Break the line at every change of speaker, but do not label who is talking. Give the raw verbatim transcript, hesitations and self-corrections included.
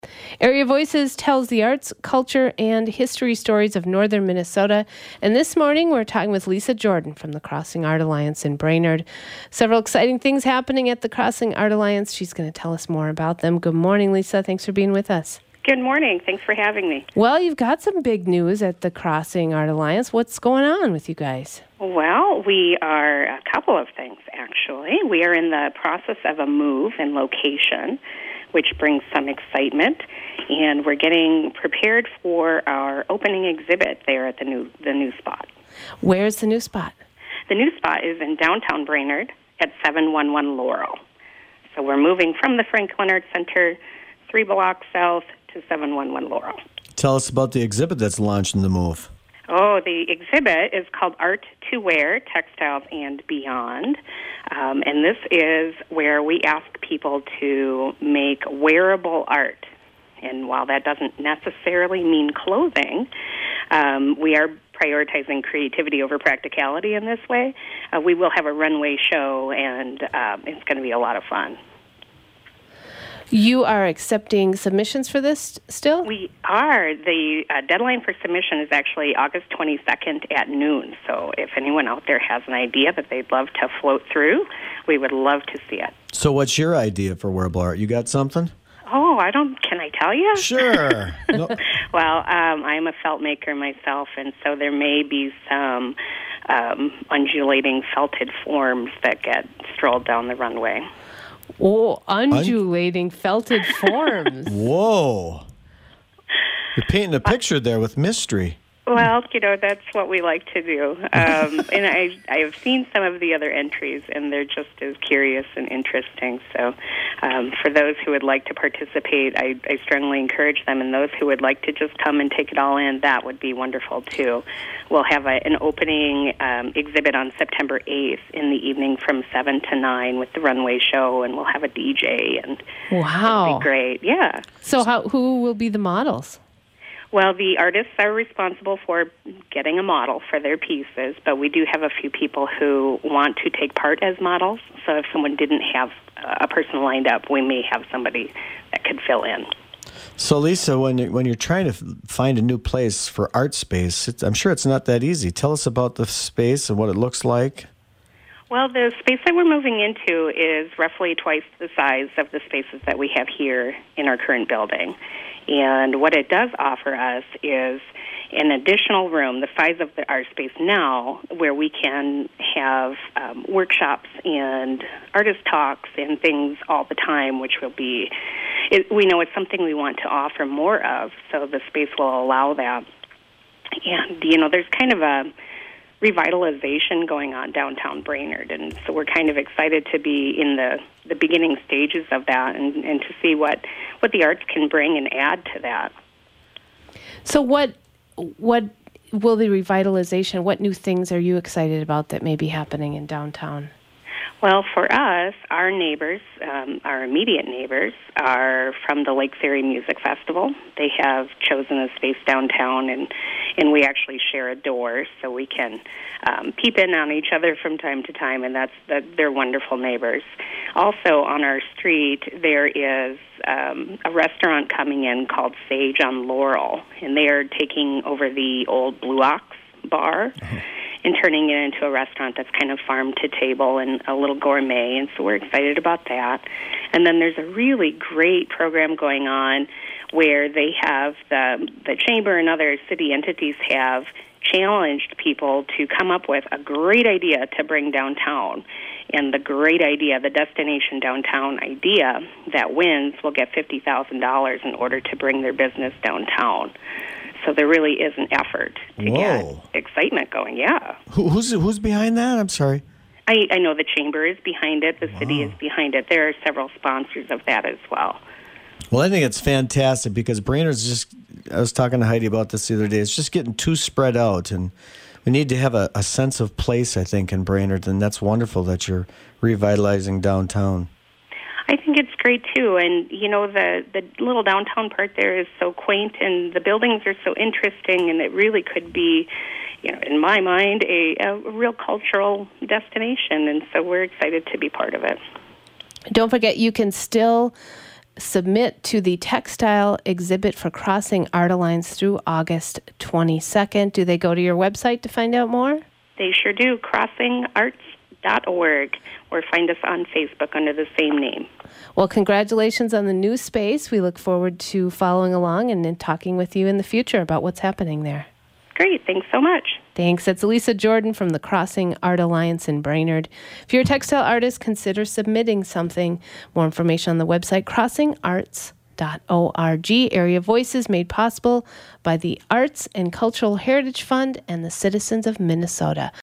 Area Voices tells the arts, culture, and history stories of northern Minnesota. And this morning, we're talking with Lisa Jordan from the Crossing Art Alliance in Brainerd. Several exciting things happening at the Crossing Art Alliance. She's going to tell us more about them. Good morning, Lisa. Thanks for being with us.
Good morning. Thanks for having me.
Well, you've got some big news at the Crossing Art Alliance. What's going on with you guys?
Well, we are a couple of things, actually. We are in the process of a move and location, which brings some excitement, and we're getting prepared for our opening exhibit there at the new the new spot.
Where's the new spot?
The new spot is in downtown Brainerd at seven one one Laurel. So we're moving from the Franklin Arts Center three blocks south to seven one one Laurel.
Tell us about the exhibit that's launched in the move.
Oh, the exhibit is called Art to Wear, Textiles and Beyond. Um, and this is where we ask people to make wearable art. And while that doesn't necessarily mean clothing, um, we are prioritizing creativity over practicality in this way. Uh, we will have a runway show, and um, it's going to be a lot of fun.
You are accepting submissions for this still?
We are. The uh, deadline for submission is actually August twenty-second at noon. So if anyone out there has an idea that they'd love to float through, we would love to see it.
So what's your idea for wearable art? You got something?
Oh, I don't, can I tell you?
Sure. No.
Well, um, I'm a felt maker myself, and so there may be some um, undulating felted forms that get strolled down the runway.
Oh, undulating Un- felted forms.
Whoa. You're painting a picture there with mystery.
Well, you know, that's what we like to do. Um, and I I have seen some of the other entries, and they're just as curious and interesting. So um, for those who would like to participate, I, I strongly encourage them. And those who would like to just come and take it all in, that would be wonderful, too. We'll have a, an opening um, exhibit on September eighth in the evening from seven to nine with the runway show, and we'll have a D J. And
wow.
It'll be great, yeah.
So how, who will be the models?
Well, the artists are responsible for getting a model for their pieces, but we do have a few people who want to take part as models. So if someone didn't have a person lined up, we may have somebody that could fill in.
So, Lisa, when you're, when you're trying to find a new place for art space, it's, I'm sure it's not that easy. Tell us about the space and what it looks like.
Well, the space that we're moving into is roughly twice the size of the spaces that we have here in our current building. And what it does offer us is an additional room, the size of the, our space now, where we can have um, workshops and artist talks and things all the time, which will be, it, we know it's something we want to offer more of, so the space will allow that. And, you know, there's kind of a revitalization going on downtown Brainerd, and so we're kind of excited to be in the, the beginning stages of that and, and to see what, what the arts can bring and add to that.
So what what will the revitalization, what new things are you excited about that may be happening in downtown?
Well, for us, our neighbors, um, our immediate neighbors, are from the Lake Erie Music Festival. They have chosen a space downtown, and, and we actually share a door, so we can um, peep in on each other from time to time, and that's that, they're wonderful neighbors. Also, on our street, there is um, a restaurant coming in called Sage on Laurel, and they are taking over the old Blue Ox bar. Uh-huh. And turning it into a restaurant that's kind of farm to table and a little gourmet, and so we're excited about that. And then there's a really great program going on where they have the the chamber and other city entities have challenged people to come up with a great idea to bring downtown. And the great idea, the destination downtown idea that wins will get fifty thousand dollars in order to bring their business downtown. So there really is an effort to
Whoa.
get excitement going, yeah.
Who, who's who's behind that? I'm sorry.
I, I know the chamber is behind it. The
Wow.
city is behind it. There are several sponsors of that as well.
Well, I think it's fantastic because Brainerd's just, I was talking to Heidi about this the other day, it's just getting too spread out, and we need to have a, a sense of place, I think, in Brainerd, and that's wonderful that you're revitalizing downtown.
I think it's great, too. And, you know, the, the little downtown part there is so quaint, and the buildings are so interesting, and it really could be, you know, in my mind, a, a real cultural destination. And so we're excited to be part of it.
Don't forget, you can still submit to the textile exhibit for Crossing Art Alliance through August twenty-second. Do they go to your website to find out more?
They sure do, crossing arts dot org, or find us on Facebook under the same name.
Well, congratulations on the new space. We look forward to following along and, and talking with you in the future about what's happening there.
Great. Thanks so much.
Thanks. That's Lisa Jordan from the Crossing Art Alliance in Brainerd. If you're a textile artist, consider submitting something. More information on the website, crossing arts dot org. Area Voices made possible by the Arts and Cultural Heritage Fund and the citizens of Minnesota.